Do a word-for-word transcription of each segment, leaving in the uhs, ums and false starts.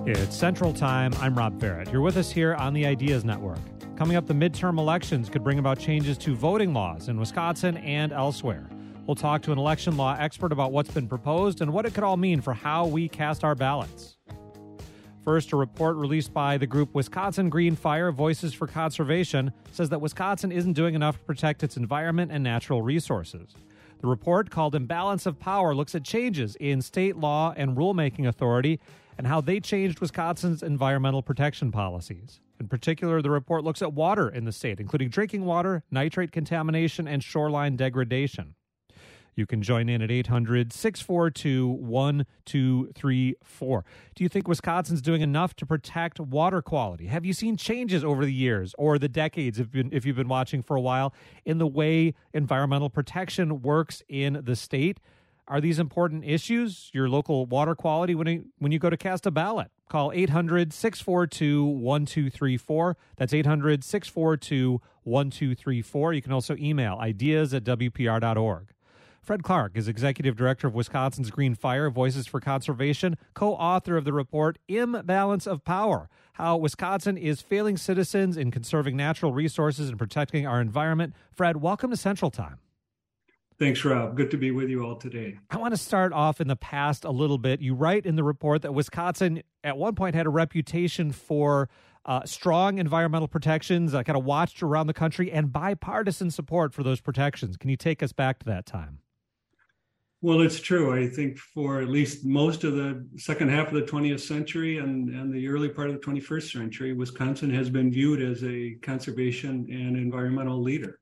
It's Central Time. I'm Rob Barrett. You're with us here on the Ideas Network. Coming up, the midterm elections could bring about changes to voting laws in Wisconsin and elsewhere. We'll talk to an election law expert about what's been proposed and what it could all mean for how we cast our ballots. First, a report released by the group Wisconsin Green Fire Voices for Conservation says that Wisconsin isn't doing enough to protect its environment and natural resources. The report, called Imbalance of Power, looks at changes in state law and rulemaking authority and how they changed Wisconsin's environmental protection policies. In particular, the report looks at water in the state, including drinking water, nitrate contamination, and shoreline degradation. You can join in at eight hundred, six four two, one two three four. Do you think Wisconsin's doing enough to protect water quality? Have you seen changes over the years or the decades, if, been, if you've been watching for a while, in the way environmental protection works in the state? Are these important issues, your local water quality, when you, when you go to cast a ballot? Call eight hundred, six four two, one two three four. That's eight hundred, six four two, one two three four. You can also email ideas at w p r dot org. Fred Clark is Executive Director of Wisconsin's Green Fire Voices for Conservation, co-author of the report Imbalance of Power, how Wisconsin is failing citizens in conserving natural resources and protecting our environment. Fred, welcome to Central Time. Thanks, Rob. Good to be with you all today. I want to start off in the past a little bit. You write in the report that Wisconsin at one point had a reputation for uh, strong environmental protections, uh, kind of watched around the country, and bipartisan support for those protections. Can you take us back to that time? Well, it's true. I think for at least most of the second half of the twentieth century and, and the early part of the twenty-first century, Wisconsin has been viewed as a conservation and environmental leader.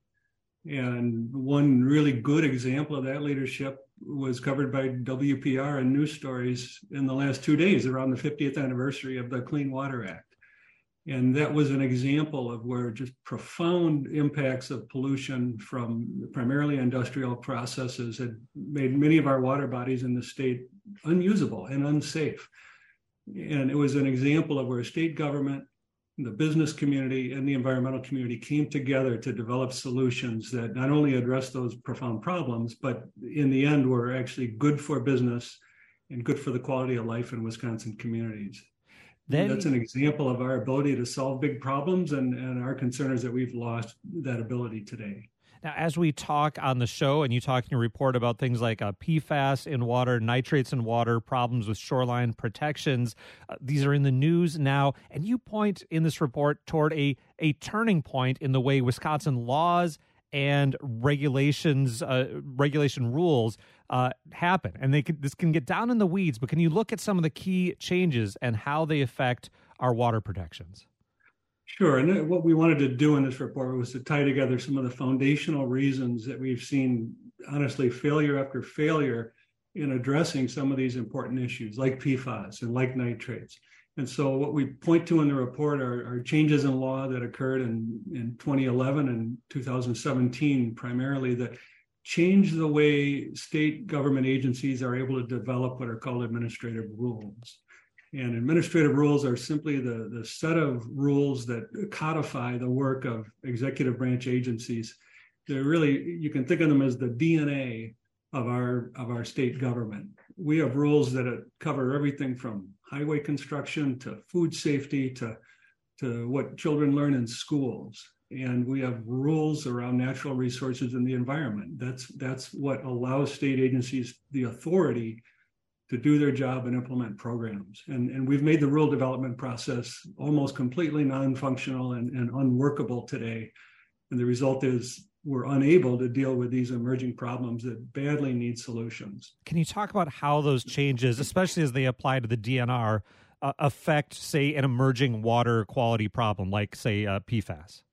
And one really good example of that leadership was covered by W P R and news stories in the last two days around the fiftieth anniversary of the Clean Water Act. And that was an example of where just profound impacts of pollution from primarily industrial processes had made many of our water bodies in the state unusable and unsafe. And it was an example of where state government, the business community, and the environmental community came together to develop solutions that not only address those profound problems, but in the end were actually good for business and good for the quality of life in Wisconsin communities. Then, that's an example of our ability to solve big problems, and, and our concern is that we've lost that ability today. Now, as we talk on the show, and you talk in your report about things like uh, P FAS in water, nitrates in water, problems with shoreline protections, uh, these are in the news now, and you point in this report toward a, a turning point in the way Wisconsin laws and regulations, uh, regulation rules uh, happen. And they can, this can get down in the weeds, but can you look at some of the key changes and how they affect our water protections? Sure. And what we wanted to do in this report was to tie together some of the foundational reasons that we've seen, honestly, failure after failure in addressing some of these important issues like P FAS and like nitrates. And so what we point to in the report are, are changes in law that occurred in, in twenty eleven and two thousand seventeen, primarily, that change the way state government agencies are able to develop what are called administrative rules. And administrative rules are simply the, the set of rules that codify the work of executive branch agencies. They're really, you can think of them as the D N A of our of our state government. We have rules that cover everything from highway construction to food safety to, to what children learn in schools. And we have rules around natural resources and the environment. That's that's what allows state agencies the authority to do their job and implement programs. And, and we've made the rule development process almost completely non-functional and, and unworkable today. And the result is we're unable to deal with these emerging problems that badly need solutions. Can you talk about how those changes, especially as they apply to the D N R, uh, affect, say, an emerging water quality problem like, say, uh, P FAS?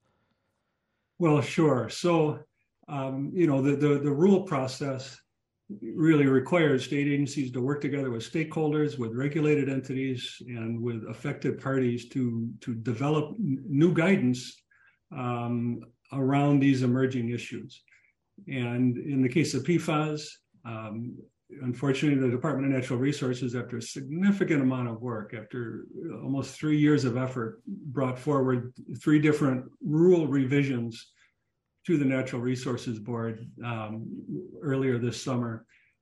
Well, sure. So, um, you know, the, the, the rule process really requires state agencies to work together with stakeholders, with regulated entities, and with affected parties to, to develop n- new guidance um, around these emerging issues. And in the case of P FAS, um, unfortunately, the Department of Natural Resources, after a significant amount of work, after almost three years of effort, brought forward three different rule revisions to the Natural Resources Board um, earlier this summer.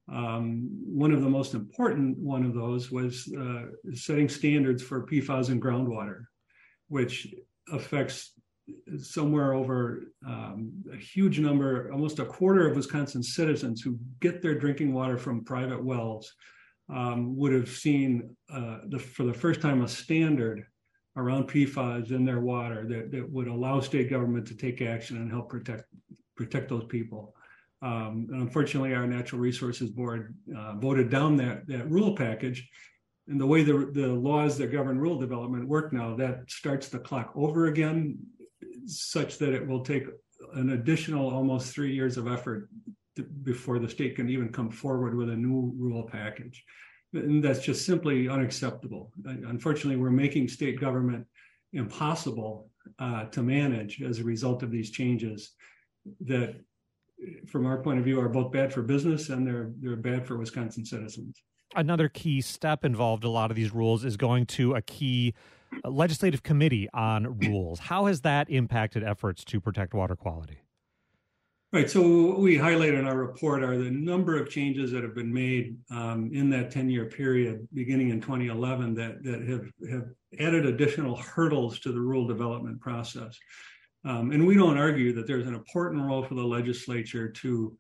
Um, one of the most important one of those was uh, setting standards for P FAS in groundwater, which affects somewhere over um, a huge number, almost a quarter of Wisconsin citizens who get their drinking water from private wells um, would have seen uh, the, for the first time a standard around P FAS in their water that, that would allow state government to take action and help protect protect those people. Um, and unfortunately, our Natural Resources Board uh, voted down that, that rule package. And the way the, the laws that govern rural development work now, that starts the clock over again, such that it will take an additional almost three years of effort to, before the state can even come forward with a new rule package. And that's just simply unacceptable. Unfortunately, we're making state government impossible uh, to manage as a result of these changes that, from our point of view, are both bad for business and they're they're bad for Wisconsin citizens. Another key step involved in a lot of these rules is going to a key legislative committee on rules. How has that impacted efforts to protect water quality? Right. So what we highlight in our report are the number of changes that have been made um, in that ten-year period, beginning in twenty eleven, that that have, have added additional hurdles to the rural development process. Um, and we don't argue that there's an important role for the legislature to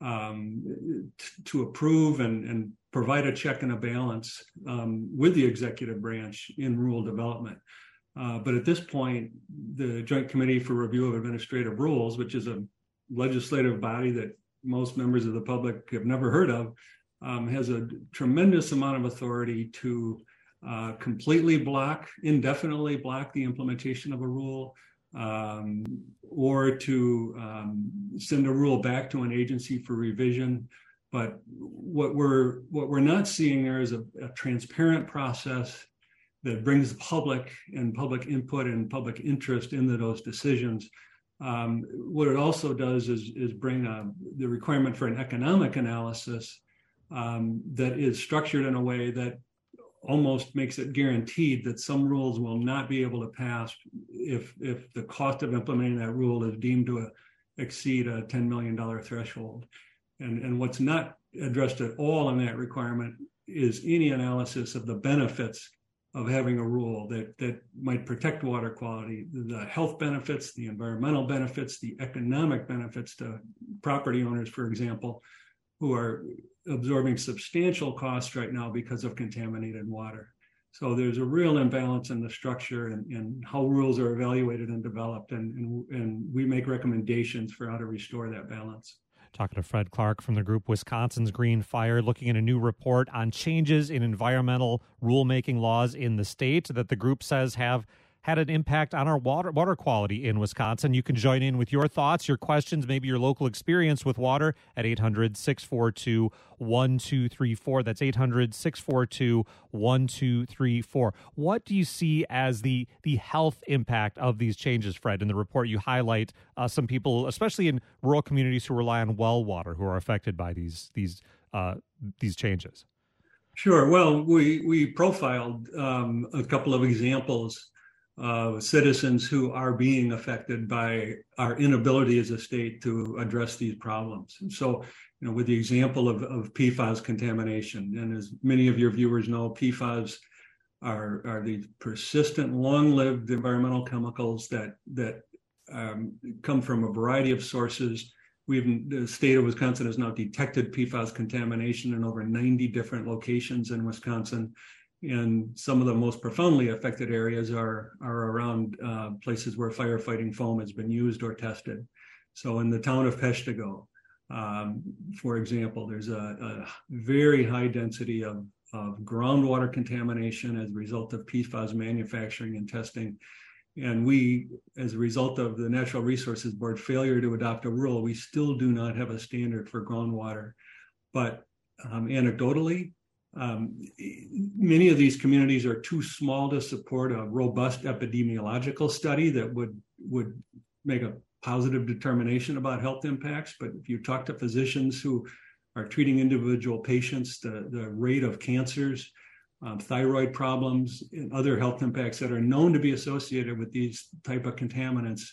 um, t- to approve and, and provide a check and a balance um, with the executive branch in rural development. Uh, but at this point, the Joint Committee for Review of Administrative Rules, which is a legislative body that most members of the public have never heard of, um, has a tremendous amount of authority to uh, completely block, indefinitely block the implementation of a rule, um, or to um, send a rule back to an agency for revision. But what we're what we're not seeing there is a, a transparent process that brings the public and public input and public interest into those decisions. Um, what it also does is, is bring a, the requirement for an economic analysis um, that is structured in a way that almost makes it guaranteed that some rules will not be able to pass if if the cost of implementing that rule is deemed to exceed a ten million dollars threshold. And, and what's not addressed at all in that requirement is any analysis of the benefits of having a rule that, that might protect water quality, the health benefits, the environmental benefits, the economic benefits to property owners, for example, who are absorbing substantial costs right now because of contaminated water. So there's a real imbalance in the structure and, and how rules are evaluated and developed, and, and, and we make recommendations for how to restore that balance. Talking to Fred Clark from the group Wisconsin's Green Fire, looking at a new report on changes in environmental rulemaking laws in the state that the group says have had an impact on our water water quality in Wisconsin. You can join in with your thoughts, your questions, maybe your local experience with water at eight hundred, six four two, one two three four. That's eight hundred, six four two, one two three four. What do you see as the the health impact of these changes, Fred? In the report, you highlight uh, some people, especially in rural communities, who rely on well water, who are affected by these these uh, these changes. Sure. Well, we we profiled um, a couple of examples of citizens who are being affected by our inability as a state to address these problems. And so, you know, with the example of, of P FAS contamination, and as many of your viewers know, P FAS are, are these persistent, long-lived environmental chemicals that that um, come from a variety of sources. We've, the state of Wisconsin has now detected P FAS contamination in over ninety different locations in Wisconsin. And some of the most profoundly affected areas are, are around uh, places where firefighting foam has been used or tested. So in the town of Peshtigo, um, for example, there's a, a very high density of, of groundwater contamination as a result of P FAS manufacturing and testing. And we, as a result of the Natural Resources Board failure to adopt a rule, we still do not have a standard for groundwater. But um, anecdotally, Um, many of these communities are too small to support a robust epidemiological study that would would make a positive determination about health impacts. But if you talk to physicians who are treating individual patients, the, the rate of cancers, um, thyroid problems, and other health impacts that are known to be associated with these type of contaminants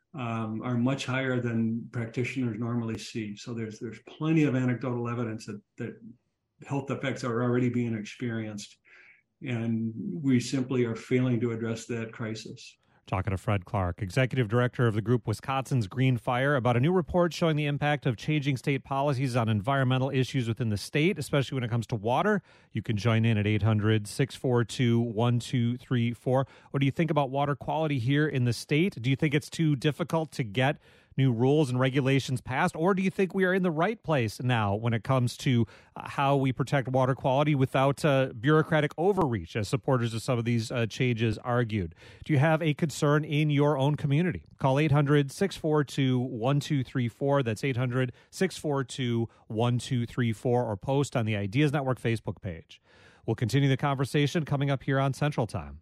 um, are much higher than practitioners normally see. So there's there's plenty of anecdotal evidence that, that health effects are already being experienced, and we simply are failing to address that crisis. Talking to Fred Clark, Executive Director of the group Wisconsin's Green Fire, about a new report showing the impact of changing state policies on environmental issues within the state, especially when it comes to water. You can join in at eight hundred, six four two, one two three four. What do you think about water quality here in the state? Do you think it's too difficult to get new rules and regulations passed, or do you think we are in the right place now when it comes to uh, how we protect water quality without uh, bureaucratic overreach, as supporters of some of these uh, changes argued? Do you have a concern in your own community? Call eight hundred, six four two, one two three four. That's eight hundred, six four two, one two three four, or post on the Ideas Network Facebook page. We'll continue the conversation coming up here on Central Time.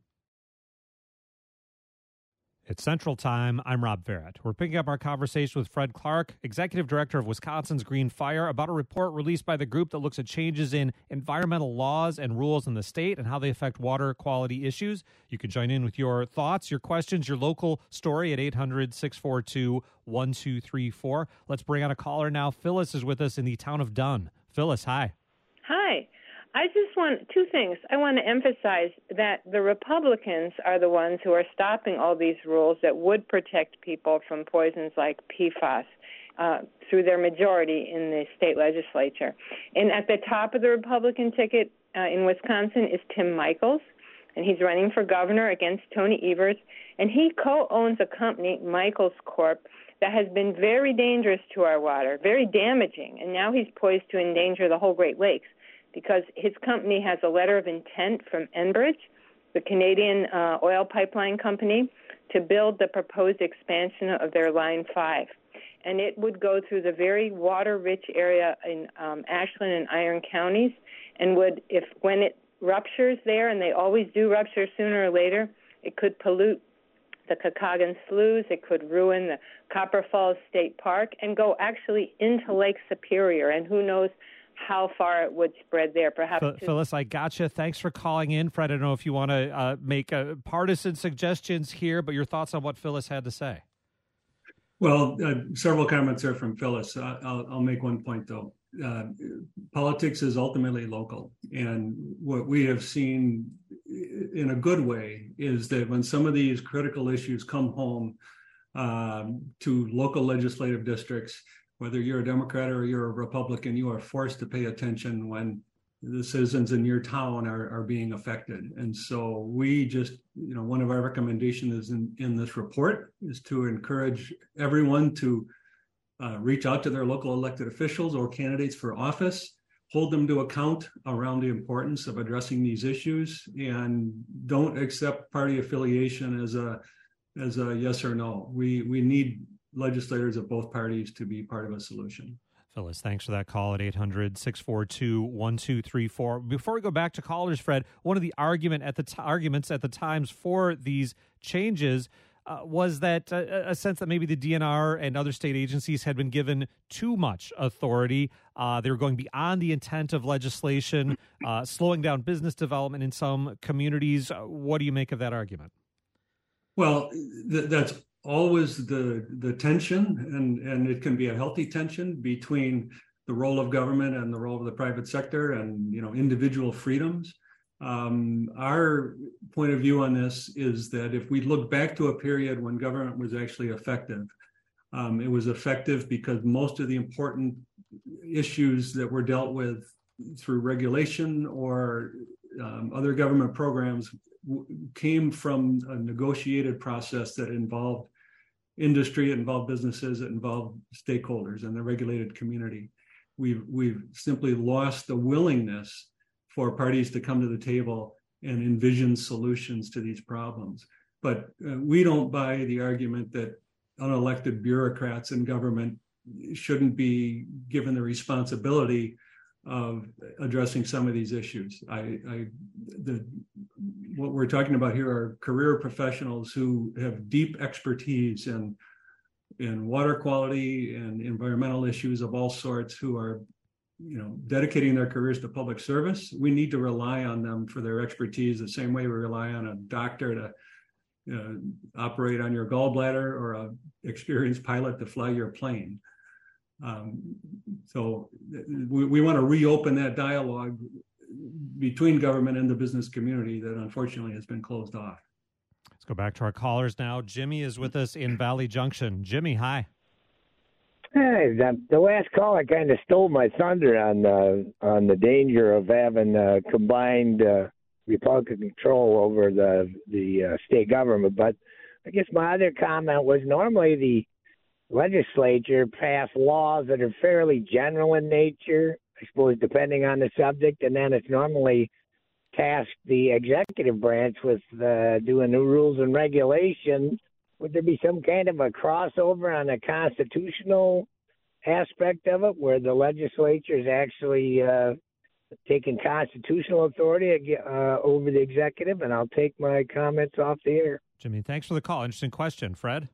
It's Central Time. I'm Rob Barrett. We're picking up our conversation with Fred Clark, Executive Director of Wisconsin's Green Fire, about a report released by the group that looks at changes in environmental laws and rules in the state and how they affect water quality issues. You can join in with your thoughts, your questions, your local story at eight hundred, six four two, one two three four. Let's bring on a caller now. Phyllis is with us in the town of Dunn. Phyllis, hi. Hi. I just want two things. I want to emphasize that the Republicans are the ones who are stopping all these rules that would protect people from poisons like P FAS uh, through their majority in the state legislature. And at the top of the Republican ticket uh, in Wisconsin is Tim Michels, and he's running for governor against Tony Evers. And he co-owns a company, Michels Corp, that has been very dangerous to our water, very damaging, and now he's poised to endanger the whole Great Lakes, because his company has a letter of intent from Enbridge, the Canadian uh, oil pipeline company, to build the proposed expansion of their Line five. And it would go through the very water-rich area in um, Ashland and Iron counties, and would, if when it ruptures there, and they always do rupture sooner or later, it could pollute the Kakagan Sloughs, it could ruin the Copper Falls State Park, and go actually into Lake Superior, and who knows how far it would spread there, perhaps. F- Phyllis, I gotcha. Thanks for calling in. Fred, I don't know if you want to uh, make uh, partisan suggestions here, but your thoughts on what Phyllis had to say. Well, uh, several comments are from Phyllis. Uh, I'll, I'll make one point, though. Uh, politics is ultimately local. And what we have seen in a good way is that when some of these critical issues come home um, to local legislative districts, whether you're a Democrat or you're a Republican, you are forced to pay attention when the citizens in your town are, are being affected. And so we just, you know, one of our recommendations in, in this report is to encourage everyone to uh, reach out to their local elected officials or candidates for office, hold them to account around the importance of addressing these issues, and don't accept party affiliation as a as a yes or no. We we need legislators of both parties to be part of a solution. Phyllis, thanks for that call at eight hundred, six four two, one two three four. Before we go back to callers, Fred, one of the argument at the t- arguments at the times for these changes uh, was that uh, a sense that maybe the D N R and other state agencies had been given too much authority. Uh, they were going beyond the intent of legislation, uh, slowing down business development in some communities. Uh, what do you make of that argument? Well, th- that's always the the tension, and, and it can be a healthy tension between the role of government and the role of the private sector and, you know, individual freedoms. Um, our point of view on this is that if we look back to a period when government was actually effective, um, it was effective because most of the important issues that were dealt with through regulation or um, other government programs w- came from a negotiated process that involved industry, it involved businesses, it involved stakeholders and the regulated community. We've we've simply lost the willingness for parties to come to the table and envision solutions to these problems. But uh, we don't buy the argument that unelected bureaucrats in government shouldn't be given the responsibility of addressing some of these issues. I, I the what we're talking about here are career professionals who have deep expertise in in water quality and environmental issues of all sorts, who are, you know, dedicating their careers to public service. We need to rely on them for their expertise the same way we rely on a doctor to uh, operate on your gallbladder or an experienced pilot to fly your plane. Um, so we, we want to reopen that dialogue between government and the business community that unfortunately has been closed off. Let's go back to our callers now. Jimmy is with us in Valley Junction. Jimmy, hi. Hey, the, the last caller kind of stole my thunder on uh, on the danger of having uh, combined uh, Republican control over the the uh, state government. But I guess my other comment was normally the legislature pass laws that are fairly general in nature, I suppose, depending on the subject, and then it's normally tasked the executive branch with uh, doing new rules and regulations. Would there be some kind of a crossover on a constitutional aspect of it where the legislature is actually uh, taking constitutional authority uh, over the executive? And I'll take my comments off the air. Jimmy, thanks for the call. Interesting question. Fred?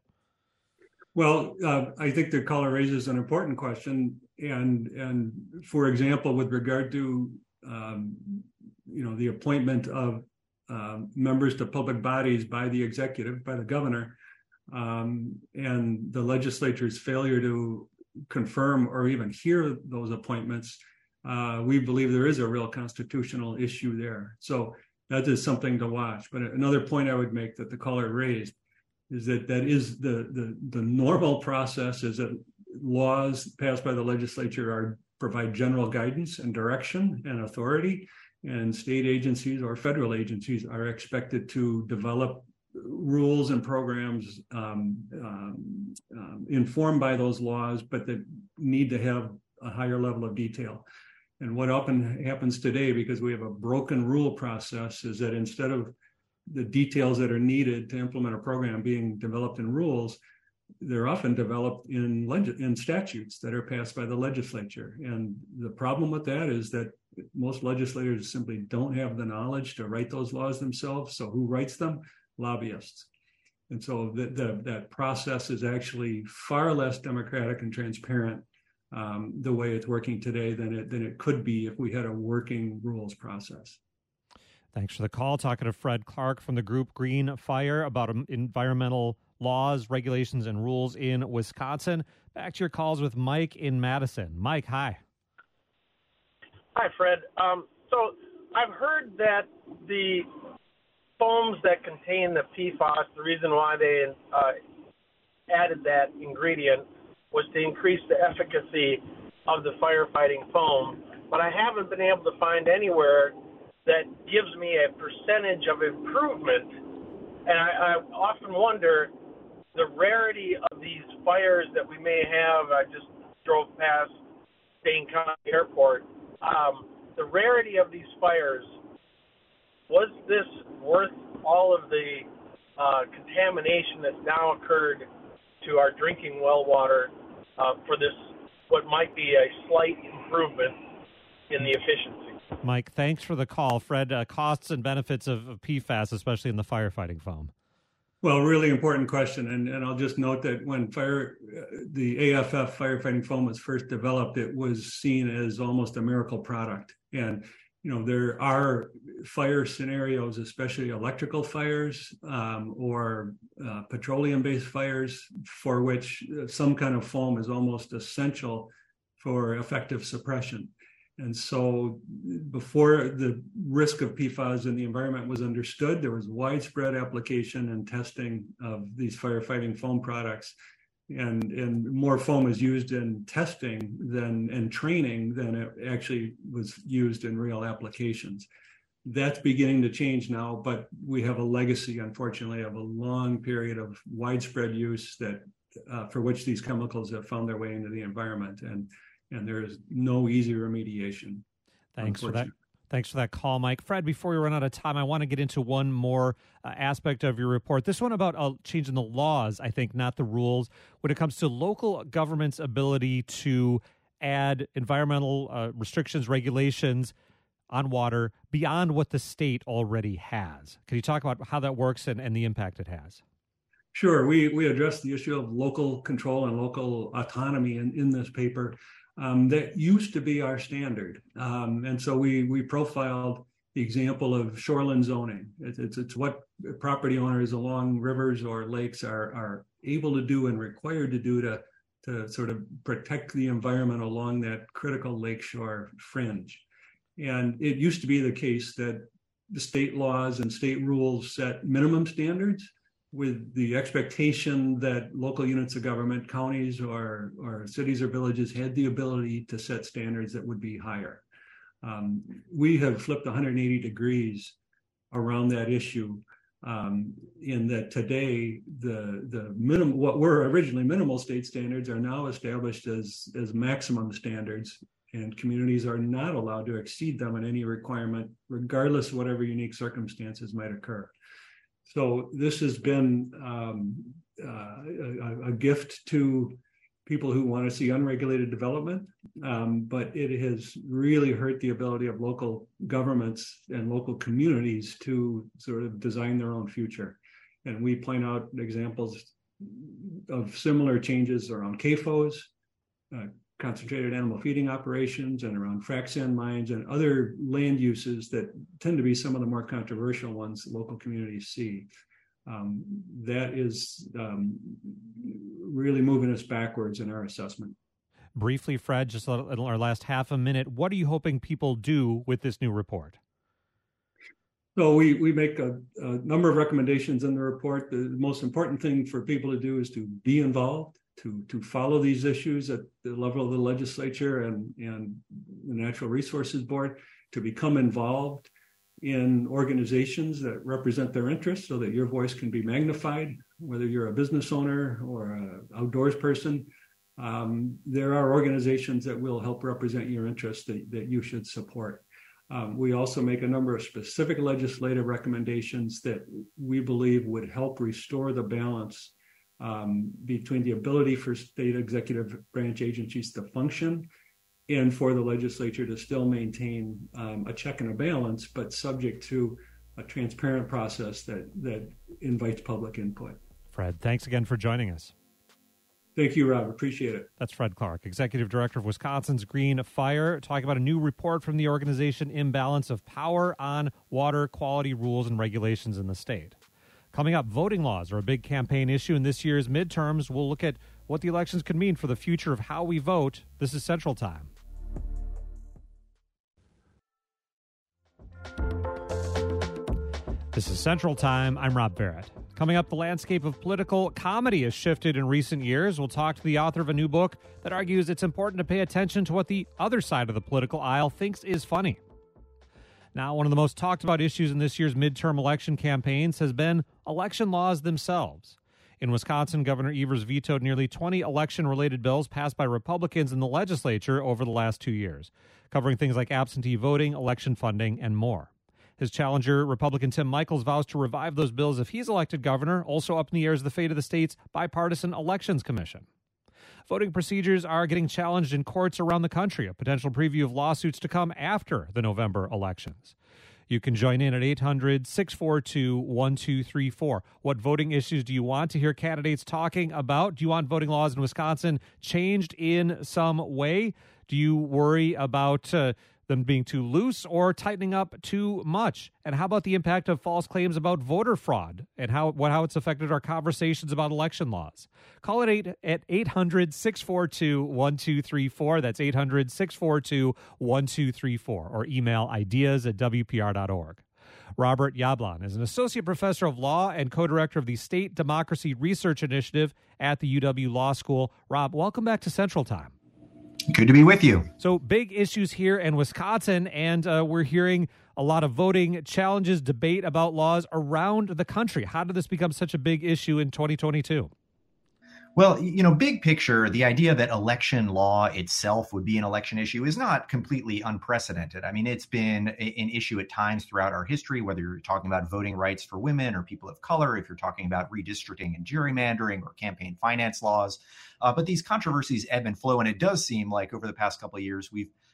Well, uh, I think the caller raises an important question. And, and for example, with regard to, um, you know, the appointment of uh, members to public bodies by the executive, by the governor, um, and the legislature's failure to confirm or even hear those appointments, uh, we believe there is a real constitutional issue there. So that is something to watch. But another point I would make that the caller raised is that that is the, the, the normal process is that laws passed by the legislature are provide general guidance and direction and authority, and state agencies or federal agencies are expected to develop rules and programs um, um, um, informed by those laws, but that need to have a higher level of detail. And what often happens today, because we have a broken rule process, is that instead of the details that are needed to implement a program being developed in rules, they're often developed in leg- in statutes that are passed by the legislature. And the problem with that is that most legislators simply don't have the knowledge to write those laws themselves. So who writes them? Lobbyists. And so the, the, that process is actually far less democratic and transparent um, the way it's working today than it than it could be if we had a working rules process. Thanks for the call. Talking to Fred Clark from the group Green Fire about environmental laws, regulations, and rules in Wisconsin. Back to your calls with Mike in Madison. Mike, hi. Hi, Fred. Um, so I've heard that the foams that contain the P FAS, the reason why they uh, added that ingredient was to increase the efficacy of the firefighting foam. But I haven't been able to find anywhere that gives me a percentage of improvement. And I, I often wonder the rarity of these fires that we may have. I just drove past Dane County Airport. Um, the rarity of these fires, was this worth all of the uh, contamination that's now occurred to our drinking well water uh, for this, what might be a slight improvement in the efficiency? Mike, thanks for the call. Fred, uh, costs and benefits of, of P FAS, especially in the firefighting foam. Well, really important question. And, and I'll just note that when fire, uh, the A F F firefighting foam was first developed, it was seen as almost a miracle product. And, you know, there are fire scenarios, especially electrical fires um, or uh, petroleum-based fires, for which some kind of foam is almost essential for effective suppression. And so before the risk of P FAS in the environment was understood, there was widespread application and testing of these firefighting foam products. And, and more foam is used in testing than and training than it actually was used in real applications. That's beginning to change now, but we have a legacy, unfortunately, of a long period of widespread use that uh, for which these chemicals have found their way into the environment. And And there is no easy remediation. Thanks for that. Thanks for that call, Mike. Fred, before we run out of time, I want to get into one more uh, aspect of your report. This one about uh, changing the laws, I think, not the rules, when it comes to local government's ability to add environmental uh, restrictions, regulations on water beyond what the state already has. Can you talk about how that works and, and the impact it has? Sure. We, we address the issue of local control and local autonomy in, in this paper. Um, that used to be our standard. Um, and so we we profiled the example of shoreline zoning. It's, it's, it's what property owners along rivers or lakes are, are able to do and required to do to, to sort of protect the environment along that critical lakeshore fringe. And it used to be the case that the state laws and state rules set minimum standards with the expectation that local units of government, counties or, or cities or villages had the ability to set standards that would be higher. Um, we have flipped one hundred eighty degrees around that issue, um, in that today the the minimum, what were originally minimal state standards, are now established as as maximum standards, and communities are not allowed to exceed them in any requirement, regardless of whatever unique circumstances might occur. So this has been um, uh, a, a gift to people who want to see unregulated development, um, but it has really hurt the ability of local governments and local communities to sort of design their own future. And we point out examples of similar changes around C A F Os, uh, concentrated animal feeding operations, and around frac sand mines and other land uses that tend to be some of the more controversial ones local communities see. Um, that is um, really moving us backwards in our assessment. Briefly, Fred, just in our last half a minute, what are you hoping people do with this new report? So we, we make a, a number of recommendations in the report. The most important thing for people to do is to be involved, to, to follow these issues at the level of the legislature and, and the Natural Resources Board, to become involved in organizations that represent their interests so that your voice can be magnified, whether you're a business owner or an outdoors person. Um, there are organizations that will help represent your interests that, that you should support. Um, we also make a number of specific legislative recommendations that we believe would help restore the balance um, between the ability for state executive branch agencies to function and for the legislature to still maintain um, a check and a balance, but subject to a transparent process that, that invites public input. Fred, thanks again for joining us. Thank you, Rob. Appreciate it. That's Fred Clark, Executive Director of Wisconsin's Green Fire, talking about a new report from the organization Imbalance of Power on water quality rules and regulations in the state. Coming up, voting laws are a big campaign issue in this year's midterms. We'll look at what the elections could mean for the future of how we vote. This is Central Time. This is Central Time. I'm Rob Barrett. Coming up, the landscape of political comedy has shifted in recent years. We'll talk to the author of a new book that argues it's important to pay attention to what the other side of the political aisle thinks is funny. Now, one of the most talked about issues in this year's midterm election campaigns has been election laws themselves. In Wisconsin, Governor Evers vetoed nearly twenty election-related bills passed by Republicans in the legislature over the last two years, covering things like absentee voting, election funding, and more. His challenger, Republican Tim Michels, vows to revive those bills if he's elected governor. Also up in the air is the fate of the state's bipartisan elections commission. Voting procedures are getting challenged in courts around the country, a potential preview of lawsuits to come after the November elections. You can join in at eight hundred, six four two, one two three four. What voting issues do you want to hear candidates talking about? Do you want voting laws in Wisconsin changed in some way? Do you worry about uh, them being too loose or tightening up too much? And how about the impact of false claims about voter fraud and how what how it's affected our conversations about election laws? Call it eight at eight hundred, six four two, one two three four. That's eight hundred, six four two, one two three four, or email ideas at w p r dot org. Robert Yablon is an associate professor of law and co-director of the State Democracy Research Initiative at the U W Law School. Rob, welcome back to Central Time. Good to be with you. So big issues here in Wisconsin, and uh, we're hearing a lot of voting challenges, debate about laws around the country. How did this become such a big issue in twenty twenty-two? Well, you know, big picture, the idea that election law itself would be an election issue is not completely unprecedented. I mean, it's been a, an issue at times throughout our history, whether you're talking about voting rights for women or people of color, if you're talking about redistricting and gerrymandering or campaign finance laws. Uh, but these controversies ebb and flow, and it does seem like over the past couple of years, we've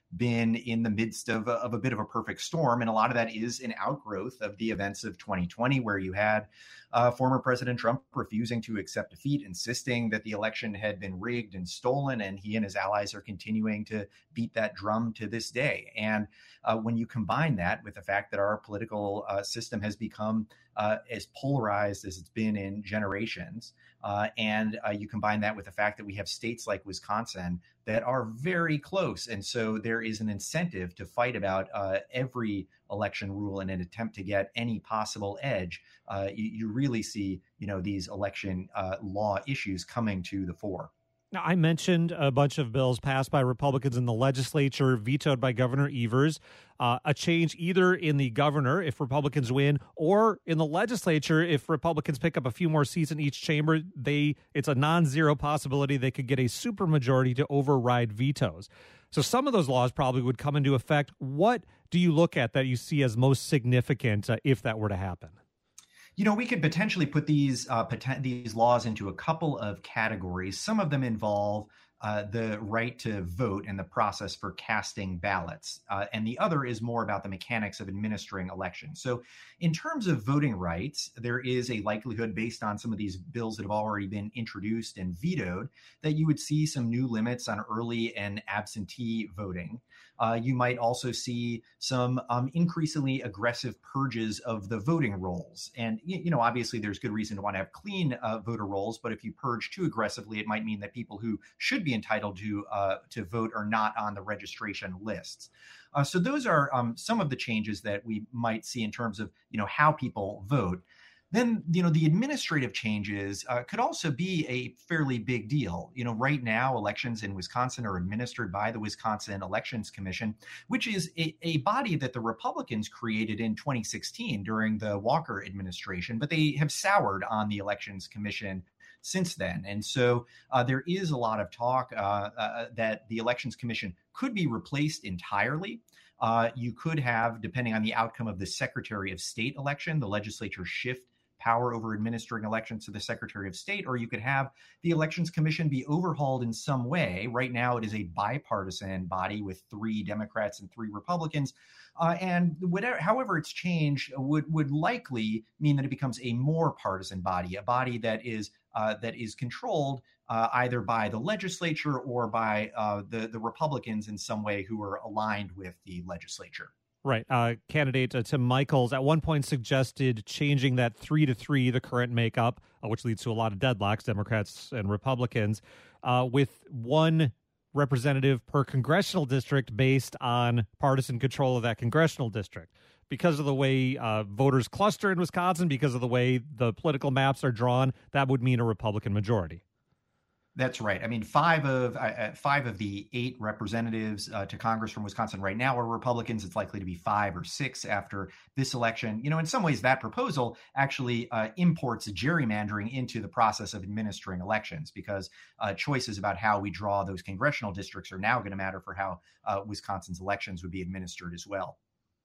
been in the midst of a, of a bit of a perfect storm. And a lot of that is an outgrowth of the events of twenty twenty, where you had uh, former President Trump refusing to accept defeat, insisting that the election had been rigged and stolen. And he and his allies are continuing to beat that drum to this day. And uh, when you combine that with the fact that our political uh, system has become uh, as polarized as it's been in generations, uh, and uh, you combine that with the fact that we have states like Wisconsin that are very close. And so there is an incentive to fight about uh, every election rule in an attempt to get any possible edge. Uh, you, you really see, you know, these election uh, law issues coming to the fore. Now, I mentioned a bunch of bills passed by Republicans in the legislature, vetoed by Governor Evers, uh, a change either in the governor if Republicans win, or in the legislature if Republicans pick up a few more seats in each chamber. They it's a non-zero possibility they could get a supermajority to override vetoes. So some of those laws probably would come into effect. What do you look at that you see as most significant uh, if that were to happen? You know, we could potentially put these uh, poten- these laws into a couple of categories. Some of them involve uh, the right to vote and the process for casting ballots. Uh, and the other is more about the mechanics of administering elections. So in terms of voting rights, there is a likelihood based on some of these bills that have already been introduced and vetoed that you would see some new limits on early and absentee voting. Uh, you might also see some um, increasingly aggressive purges of the voting rolls. And, you know, obviously there's good reason to want to have clean uh, voter rolls, but if you purge too aggressively, it might mean that people who should be entitled to uh, to vote are not on the registration lists. Uh, so those are um, some of the changes that we might see in terms of, you know, how people vote. Then, you know, the administrative changes uh, could also be a fairly big deal. You know, right now, elections in Wisconsin are administered by the Wisconsin Elections Commission, which is a, a body that the Republicans created in twenty sixteen during the Walker administration, but they have soured on the Elections Commission since then. And so uh, there is a lot of talk uh, uh, that the Elections Commission could be replaced entirely. Uh, you could have, depending on the outcome of the Secretary of State election, the legislature shift power over administering elections to the Secretary of State, or you could have the Elections Commission be overhauled in some way. Right now, it is a bipartisan body with three Democrats and three Republicans. Uh, and whatever, however it's changed would, would likely mean that it becomes a more partisan body, a body that is uh, that is controlled uh, either by the legislature or by uh, the, the Republicans in some way who are aligned with the legislature. Right. Uh, candidate uh, Tim Michels at one point suggested changing that three to three, the current makeup, uh, which leads to a lot of deadlocks, Democrats and Republicans, uh, with one representative per congressional district based on partisan control of that congressional district. Because of the way uh, voters cluster in Wisconsin, because of the way the political maps are drawn, that would mean a Republican majority. That's right. I mean, five of uh, five of the eight representatives uh, to Congress from Wisconsin right now are Republicans. It's likely to be five or six after this election. You know, in some ways, that proposal actually uh, imports gerrymandering into the process of administering elections, because uh, choices about how we draw those congressional districts are now going to matter for how uh, Wisconsin's elections would be administered as well.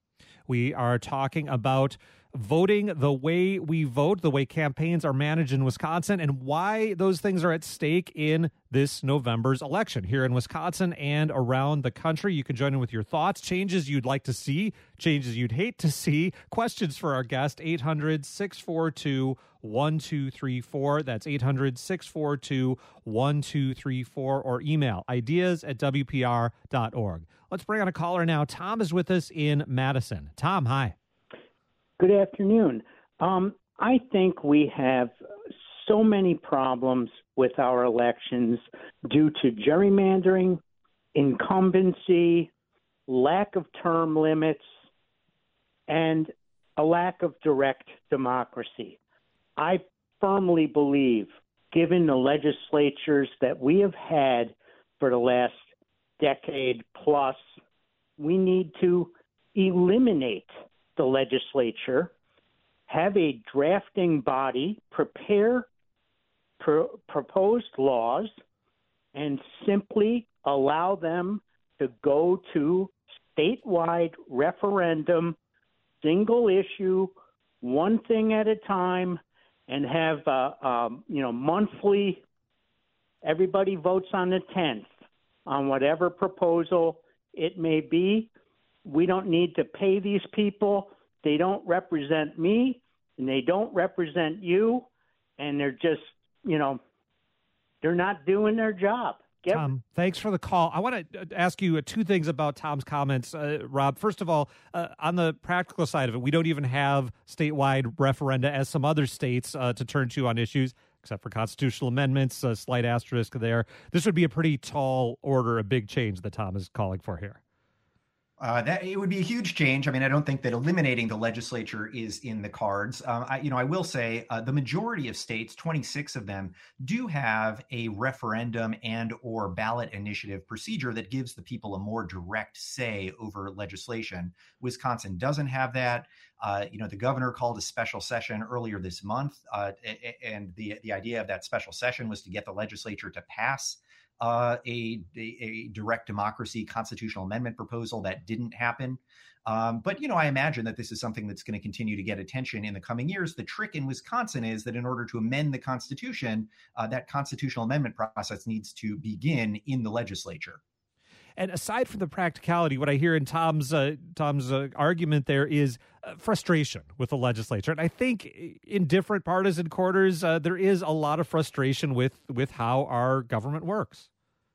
We are talking about voting, the way we vote, the way campaigns are managed in Wisconsin, and why those things are at stake in this November's election here in Wisconsin and around the country. You can join in with your thoughts, changes you'd like to see, changes you'd hate to see, questions for our guest, eight hundred, six four two, one two three four. That's eight hundred, six four two, one two three four, or email ideas at w p r dot org. Let's bring on a caller now. Tom is with us in Madison. Tom, hi. Good afternoon. Um, I think we have so many problems with our elections due to gerrymandering, incumbency, lack of term limits, and a lack of direct democracy. I firmly believe, given the legislatures that we have had for the last decade plus, we need to eliminate the legislature, have a drafting body prepare pro- proposed laws, and simply allow them to go to statewide referendum, single issue, one thing at a time, and have uh, um, you know monthly. Everybody votes on the tenth on whatever proposal it may be. We don't need to pay these people. They don't represent me, and they don't represent you, and they're just, you know, they're not doing their job. Get- Tom, thanks for the call. I want to ask you two things about Tom's comments, uh, Rob. First of all, uh, on the practical side of it, we don't even have statewide referenda as some other states uh, to turn to on issues, except for constitutional amendments, a slight asterisk there. This would be a pretty tall order, a big change that Tom is calling for here. Uh, that it would be a huge change. I mean, I don't think that eliminating the legislature is in the cards. Um, I, you know, I will say uh, the majority of states, twenty-six of them, do have a referendum and or ballot initiative procedure that gives the people a more direct say over legislation. Wisconsin doesn't have that. Uh, you know, the governor called a special session earlier this month, uh, and the the idea of that special session was to get the legislature to pass Uh, a, a, a direct democracy constitutional amendment proposal. That didn't happen. Um, but, you know, I imagine that this is something that's going to continue to get attention in the coming years. The trick in Wisconsin is that in order to amend the Constitution, uh, that constitutional amendment process needs to begin in the legislature. And aside from the practicality, what I hear in Tom's uh, Tom's uh, argument there is uh, frustration with the legislature. And I think in different partisan quarters, uh, there is a lot of frustration with with how our government works.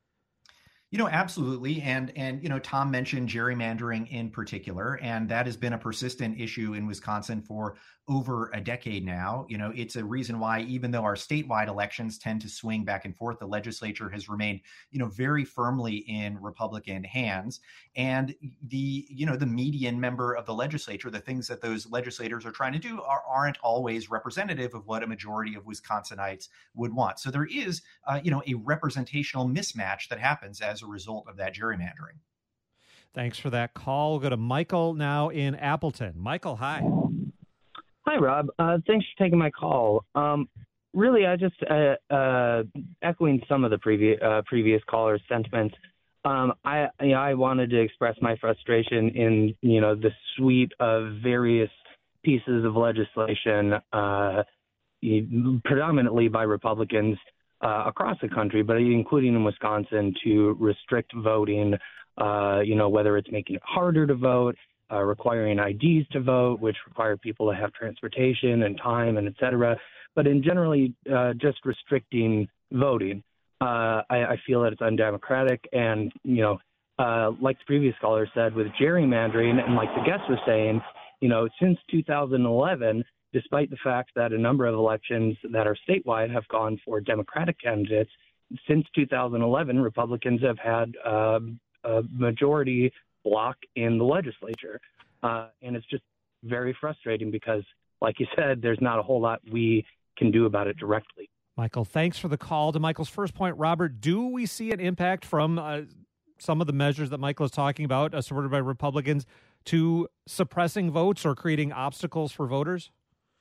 You know, absolutely. And, and, you know, Tom mentioned gerrymandering in particular, and that has been a persistent issue in Wisconsin for over a decade now. You know, it's a reason why, even though our statewide elections tend to swing back and forth, the legislature has remained, you know, very firmly in Republican hands. And the, you know, the median member of the legislature, the things that those legislators are trying to do are, aren't always representative of what a majority of Wisconsinites would want. So there is, uh, you know, a representational mismatch that happens as a result of that gerrymandering. Thanks for that call. We'll go to Michael now in Appleton. Michael, hi. Hi, Rob. Uh, thanks for taking my call. Um, really, I just uh, uh, echoing some of the previous uh, previous callers' sentiments. Um, I you know, I wanted to express my frustration in you know the suite of various pieces of legislation, uh, predominantly by Republicans uh, across the country, but including in Wisconsin, to restrict voting. Uh, you know, whether it's making it harder to vote, uh, requiring I Ds to vote, which require people to have transportation and time and et cetera. But in generally uh, just restricting voting, uh, I, I feel that it's undemocratic. And, you know, uh, like the previous caller said, with gerrymandering, and like the guest was saying, you know, since two thousand eleven, despite the fact that a number of elections that are statewide have gone for Democratic candidates, since two thousand eleven, Republicans have had uh, a majority block in the legislature. Uh, and it's just very frustrating because, like you said, there's not a whole lot we can do about it directly. Michael, thanks for the call. To Michael's first point, Robert, do we see an impact from uh, some of the measures that Michael is talking about, uh, supported by Republicans, to suppressing votes or creating obstacles for voters?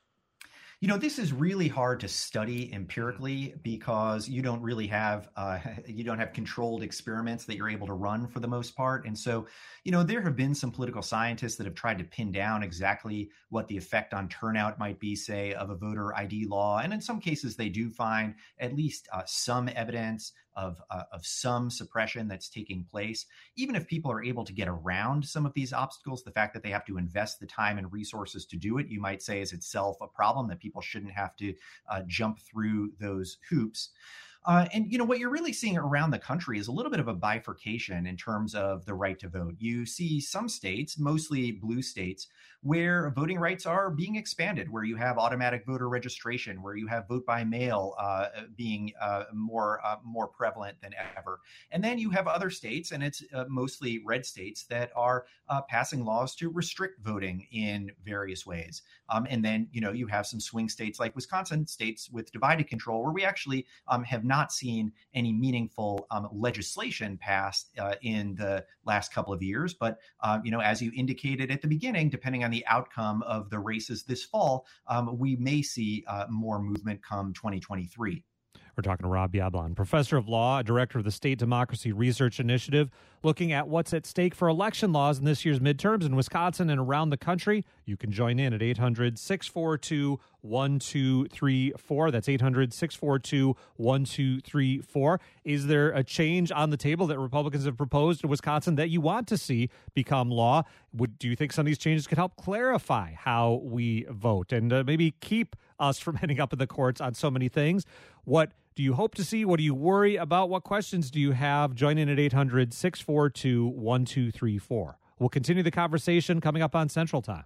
You know, this is really hard to study empirically because you don't really have uh, you don't have controlled experiments that you're able to run for the most part. And so, you know, there have been some political scientists that have tried to pin down exactly what the effect on turnout might be, say, of a voter I D law. And in some cases, they do find at least uh, some evidence of uh, of some suppression that's taking place. Even if people are able to get around some of these obstacles, the fact that they have to invest the time and resources to do it, you might say is itself a problem, that people shouldn't have to uh, jump through those hoops. Uh, and, you know, what you're really seeing around the country is a little bit of a bifurcation in terms of the right to vote. You see some states, mostly blue states, where voting rights are being expanded, where you have automatic voter registration, where you have vote by mail uh, being uh, more uh, more prevalent than ever. And then you have other states, and it's uh, mostly red states, that are uh, passing laws to restrict voting in various ways. Um, and then, you know, you have some swing states like Wisconsin, states with divided control, where we actually um, have not seen any meaningful um, legislation passed uh, in the last couple of years. But, uh, you know, as you indicated at the beginning, depending on the outcome of the races this fall, um, we may see uh, more movement come twenty twenty-three. We're talking to Rob Yablon, professor of law, director of the State Democracy Research Initiative, looking at what's at stake for election laws in this year's midterms in Wisconsin and around the country. You can join in at eight hundred, six four two, one two three four. That's eight hundred, six four two, one two three four. Is there a change on the table that Republicans have proposed in Wisconsin that you want to see become law? Would, do you think some of these changes could help clarify how we vote and uh, maybe keep us from ending up in the courts on so many things? What do you hope to see? What do you worry about? What questions do you have? Join in at eight hundred, six four two, one two three four. We'll continue the conversation coming up on Central Time.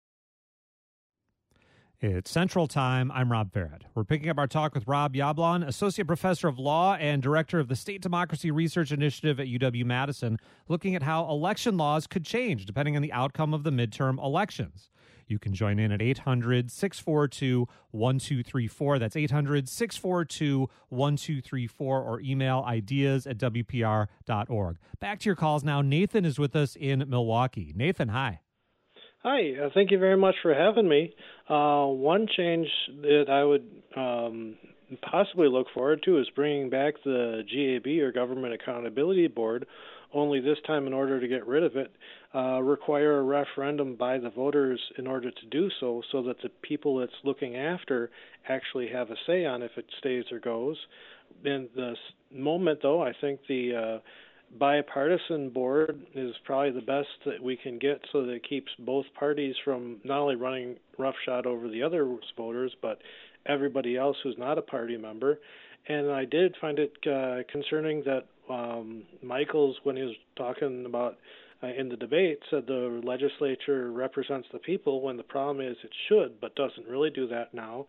It's Central Time. I'm Rob Barrett. We're picking up our talk with Rob Yablon, Associate Professor of Law and Director of the State Democracy Research Initiative at U W-Madison, looking at how election laws could change depending on the outcome of the midterm elections. You can join in at eight hundred, six four two, one two three four. That's eight hundred, six four two, one two three four, or email ideas at w p r dot org. Back to your calls now. Nathan is with us in Milwaukee. Nathan, hi. Hi, uh, thank you very much for having me. Uh, one change that I would um, possibly look forward to is bringing back the G A B, or Government Accountability Board, only this time in order to get rid of it, uh, require a referendum by the voters in order to do so, so that the people it's looking after actually have a say on if it stays or goes. In the moment, though, I think the uh, bipartisan board is probably the best that we can get, so that it keeps both parties from not only running roughshod over the other voters, but everybody else who's not a party member. And I did find it uh, concerning that um, Michaels, when he was talking about uh, in the debate, said the legislature represents the people, when the problem is it should, but doesn't really do that now.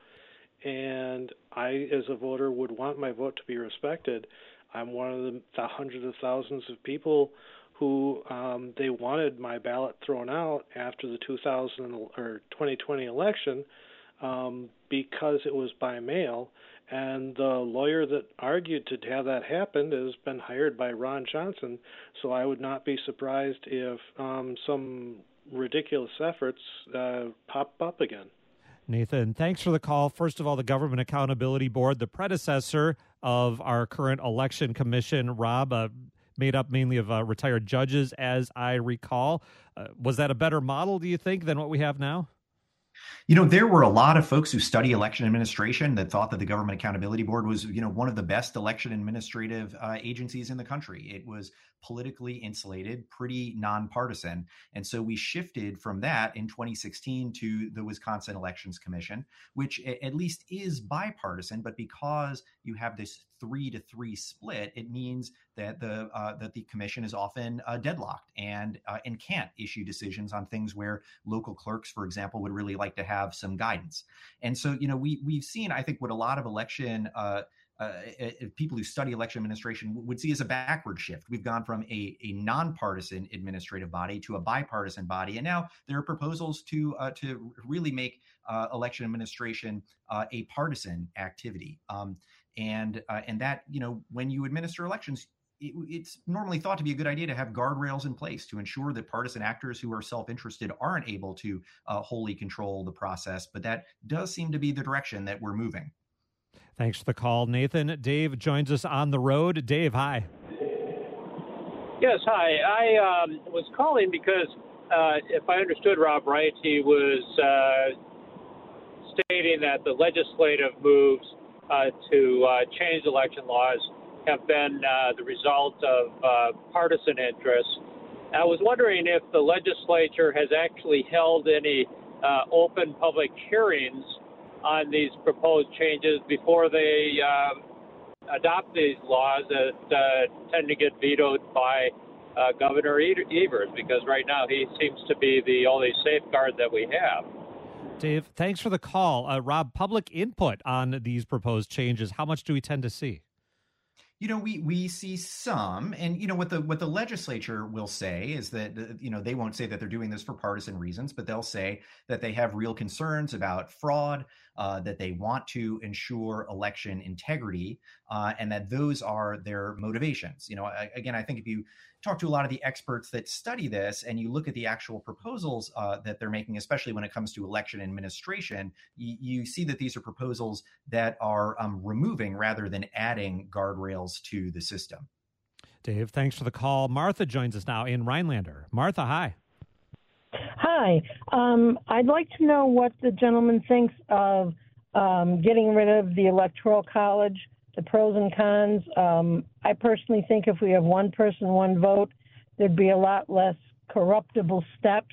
And I, as a voter, would want my vote to be respected. I'm one of the hundreds of thousands of people who um, they wanted my ballot thrown out after the two thousand or twenty twenty election um, because it was by mail. And the lawyer that argued to have that happen has been hired by Ron Johnson, so I would not be surprised if um, some ridiculous efforts uh, pop up again. Nathan, thanks for the call. First of all, the Government Accountability Board, the predecessor of our current election commission, Rob, uh, made up mainly of uh, retired judges, as I recall. Uh, was that a better model, do you think, than what we have now? You know, there were a lot of folks who study election administration that thought that the Government Accountability Board was, you know, one of the best election administrative uh, agencies in the country. It was politically insulated, pretty nonpartisan. And so we shifted from that in twenty sixteen to the Wisconsin Elections Commission, which at least is bipartisan. But because you have this three to three split, it means that the uh, that the commission is often uh, deadlocked and uh, and can't issue decisions on things where local clerks, for example, would really like to have some guidance. And so, you know, we we've seen, I think, what a lot of election uh, uh, people who study election administration would see as a backward shift. We've gone from a, a nonpartisan administrative body to a bipartisan body, and now there are proposals to uh, to really make uh, election administration uh, a partisan activity. Um, and uh, and that, you know, when you administer elections, it, it's normally thought to be a good idea to have guardrails in place to ensure that partisan actors who are self-interested aren't able to uh, wholly control the process. But that does seem to be the direction that we're moving. Thanks for the call, Nathan. Dave joins us on the road. Dave, hi. Yes, hi. I um, was calling because uh, if I understood Rob right, he was uh, stating that the legislative moves uh, to uh, change election laws have been uh, the result of uh, partisan interests. I was wondering if the legislature has actually held any uh, open public hearings on these proposed changes before they uh, adopt these laws that uh, tend to get vetoed by uh, Governor Evers, because right now he seems to be the only safeguard that we have. Dave, thanks for the call. Uh, Rob, public input on these proposed changes, how much do we tend to see? You know, we we see some, and you know what the what the legislature will say is that you know they won't say that they're doing this for partisan reasons, but they'll say that they have real concerns about fraud, uh, that they want to ensure election integrity, uh, and that those are their motivations. You know, I, again, I think if you talk to a lot of the experts that study this, and you look at the actual proposals uh, that they're making, especially when it comes to election administration, you, you see that these are proposals that are um, removing rather than adding guardrails to the system. Dave, thanks for the call. Martha joins us now in Rhinelander. Martha, hi. Hi. Um, I'd like to know what the gentleman thinks of um, getting rid of the Electoral College, the pros and cons. Um, I personally think if we have one person, one vote, there'd be a lot less corruptible steps.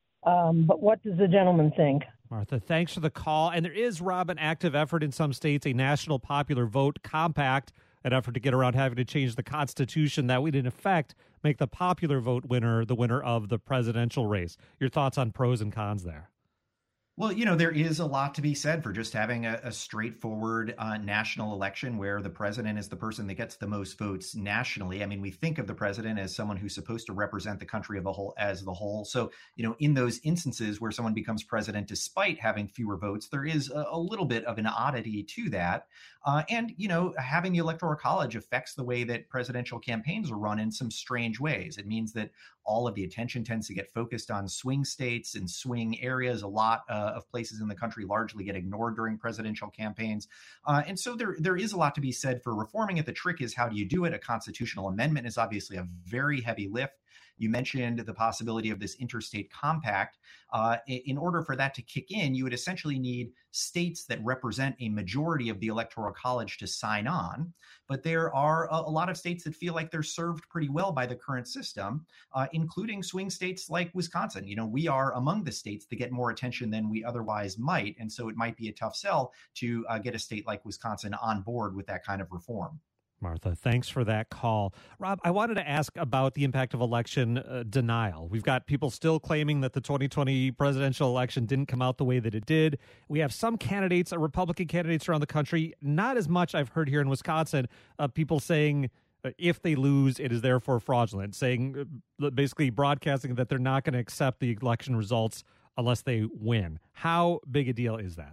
Um, but what does the gentleman think? Martha, thanks for the call. And there is, Rob, an active effort in some states, a national popular vote compact, an effort to get around having to change the Constitution that would, in effect, make the popular vote winner the winner of the presidential race. Your thoughts on pros and cons there? Well, you know, there is a lot to be said for just having a, a straightforward uh, national election where the president is the person that gets the most votes nationally. I mean, we think of the president as someone who's supposed to represent the country of a whole as the whole. So, you know, in those instances where someone becomes president despite having fewer votes, there is a, a little bit of an oddity to that. Uh, and, you know, having the Electoral College affects the way that presidential campaigns are run in some strange ways. It means that all of the attention tends to get focused on swing states and swing areas. A lot uh, of places in the country largely get ignored during presidential campaigns. Uh, and so there, there is a lot to be said for reforming it. The trick is, how do you do it? A constitutional amendment is obviously a very heavy lift. You mentioned the possibility of this interstate compact. Uh, in order for that to kick in, you would essentially need states that represent a majority of the Electoral College to sign on. But there are a, a lot of states that feel like they're served pretty well by the current system, uh, including swing states like Wisconsin. You know, we are among the states that get more attention than we otherwise might. And so it might be a tough sell to uh, get a state like Wisconsin on board with that kind of reform. Martha, thanks for that call. Rob, I wanted to ask about the impact of election uh, denial. We've got people still claiming that the twenty twenty presidential election didn't come out the way that it did. We have some candidates, uh, Republican candidates around the country, not as much I've heard here in Wisconsin, uh, people saying uh, if they lose, it is therefore fraudulent, saying uh, basically broadcasting that they're not going to accept the election results unless they win. How big a deal is that?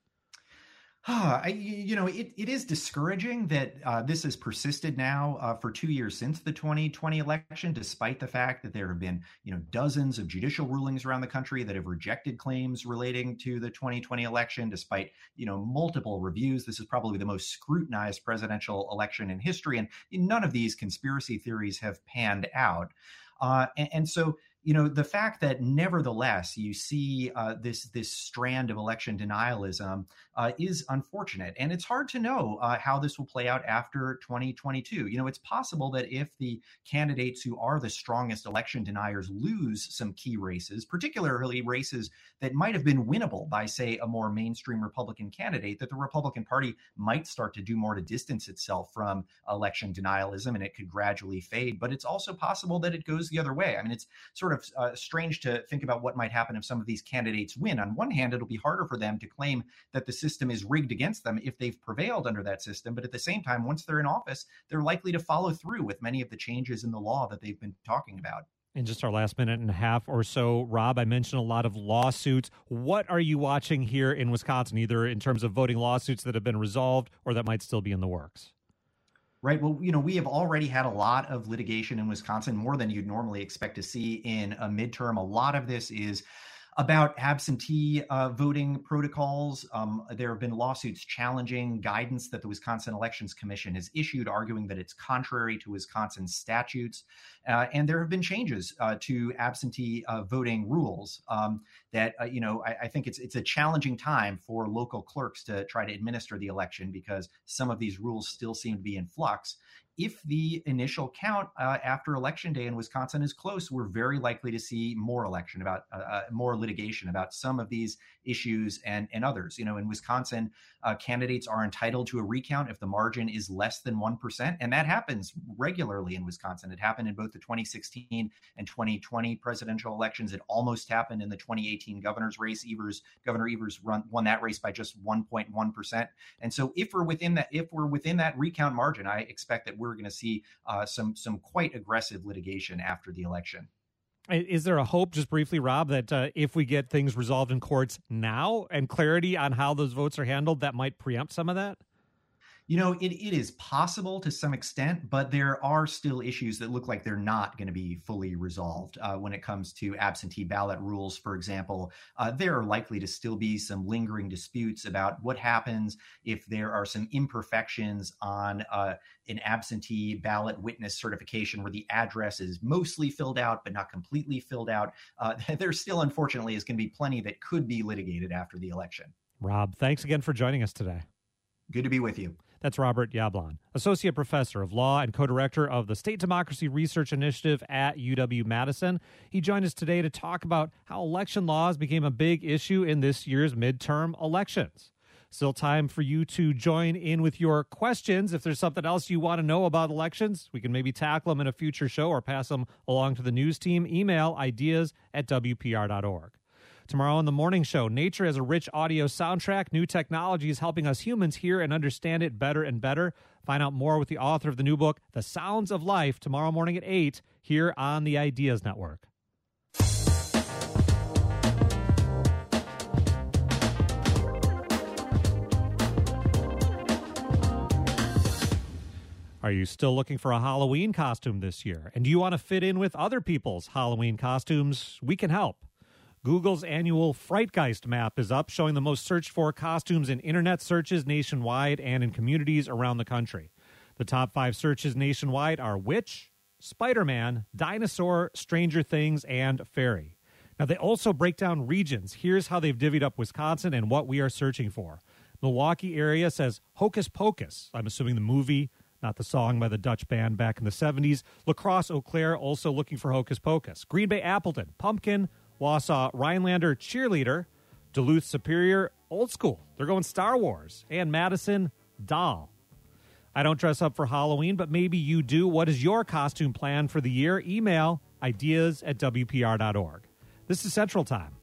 Uh, I, you know, it, it is discouraging that uh, this has persisted now uh, for two years since the twenty twenty election, despite the fact that there have been, you know, dozens of judicial rulings around the country that have rejected claims relating to the twenty twenty election, despite, you know, multiple reviews. This is probably the most scrutinized presidential election in history, and none of these conspiracy theories have panned out. Uh, and, and so, you know, the fact that nevertheless you see uh, this this strand of election denialism uh, is unfortunate. And it's hard to know uh, how this will play out after twenty twenty-two. You know, it's possible that if the candidates who are the strongest election deniers lose some key races, particularly races that might have been winnable by, say, a more mainstream Republican candidate, that the Republican Party might start to do more to distance itself from election denialism, and it could gradually fade. But it's also possible that it goes the other way. I mean, it's sort of uh, strange to think about what might happen if some of these candidates win. On one hand, it'll be harder for them to claim that the system is rigged against them if they've prevailed under that system. But at the same time, once they're in office, they're likely to follow through with many of the changes in the law that they've been talking about. In just our last minute and a half or so, Rob, I mentioned a lot of lawsuits. What are you watching here in Wisconsin, either in terms of voting lawsuits that have been resolved or that might still be in the works? Right. Well, you know, we have already had a lot of litigation in Wisconsin, more than you'd normally expect to see in a midterm. A lot of this is about absentee uh, voting protocols. Um, there have been lawsuits challenging guidance that the Wisconsin Elections Commission has issued, arguing that it's contrary to Wisconsin statutes. Uh, and there have been changes uh, to absentee uh, voting rules um, that, uh, you know, I, I think it's it's a challenging time for local clerks to try to administer the election because some of these rules still seem to be in flux. If the initial count uh, after Election Day in Wisconsin is close, we're very likely to see more election about uh, uh, more litigation about some of these issues and, and others. You know, in Wisconsin, uh, candidates are entitled to a recount if the margin is less than one percent. And that happens regularly in Wisconsin. It happened in both the twenty sixteen and twenty twenty presidential elections. It almost happened in the twenty eighteen governor's race. Evers, Governor Evers run, won that race by just one point one percent. And so if we're within that, if we're within that recount margin, I expect that we're we're going to see uh, some some quite aggressive litigation after the election. Is there a hope, just briefly, Rob, that uh, if we get things resolved in courts now and clarity on how those votes are handled, that might preempt some of that? You know, it, it is possible to some extent, but there are still issues that look like they're not going to be fully resolved. Uh, when it comes to absentee ballot rules, for example, uh, there are likely to still be some lingering disputes about what happens if there are some imperfections on uh, an absentee ballot witness certification where the address is mostly filled out but not completely filled out. Uh, there still, unfortunately, is going to be plenty that could be litigated after the election. Rob, thanks again for joining us today. Good to be with you. That's Robert Yablon, Associate Professor of Law and Co-Director of the State Democracy Research Initiative at U W-Madison. He joined us today to talk about how election laws became a big issue in this year's midterm elections. Still time for you to join in with your questions. If there's something else you want to know about elections, we can maybe tackle them in a future show or pass them along to the news team. Email ideas at W P R dot org. Tomorrow on the morning show, nature has a rich audio soundtrack. New technology is helping us humans hear and understand it better and better. Find out more with the author of the new book, The Sounds of Life, tomorrow morning at eight here on the Ideas Network. Are you still looking for a Halloween costume this year? And do you want to fit in with other people's Halloween costumes? We can help. Google's annual Frightgeist map is up, showing the most searched for costumes in internet searches nationwide and in communities around the country. The top five searches nationwide are witch, Spider-Man, dinosaur, Stranger Things, and fairy. Now, they also break down regions. Here's how they've divvied up Wisconsin and what we are searching for. Milwaukee area says Hocus Pocus. I'm assuming the movie, not the song by the Dutch band back in the seventies. La Crosse, Eau Claire, also looking for Hocus Pocus. Green Bay, Appleton, Pumpkin, Wausau, Rhinelander, Cheerleader, Duluth, Superior, Old School. They're going Star Wars. And Madison, Doll. I don't dress up for Halloween, but maybe you do. What is your costume plan for the year? Email ideas at W P R dot org. This is Central Time.